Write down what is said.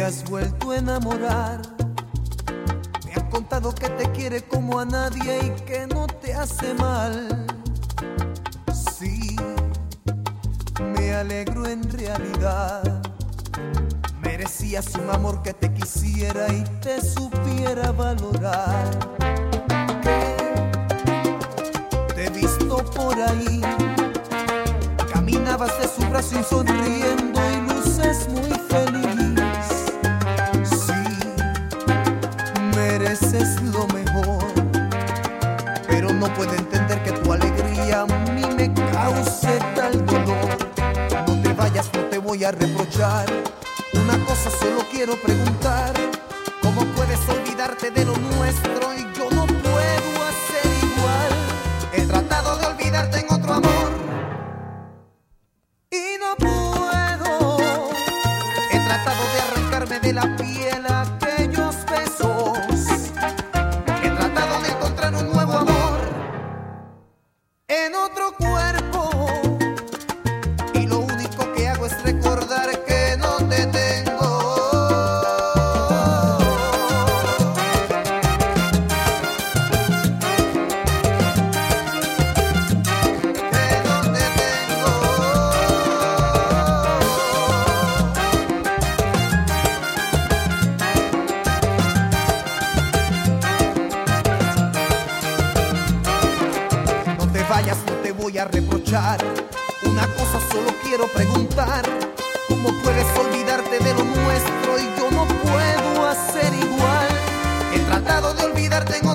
has vuelto a enamorar. Me han contado que te quiere como a nadie y que no te hace mal. Sí, me alegro en realidad. Merecías un amor que te quisiera y te supiera valorar. Te he visto por ahí, caminabas de su brazo y sonriendo y luces muy feliz. Sí, mereces lo mejor, pero no puedo entender que tu alegría a mí me cause tal dolor. No te vayas, no te voy a reprochar. Una cosa solo quiero preguntar: ¿cómo puedes olvidarte de lo nuestro y yo no puedo hacer igual? He tratado de olvidarte en otro amor y no puedo. He tratado de arrancarme de la piel aquellos besos. He tratado de encontrar un nuevo amor en otro cuerpo, y lo único que hago es recordar que no te tengo. Que no te tengo. No te vayas, no te voy a reprochar. Una cosa solo quiero preguntar: ¿cómo puedes olvidarte de lo nuestro y yo no puedo hacer igual? He tratado de olvidarte en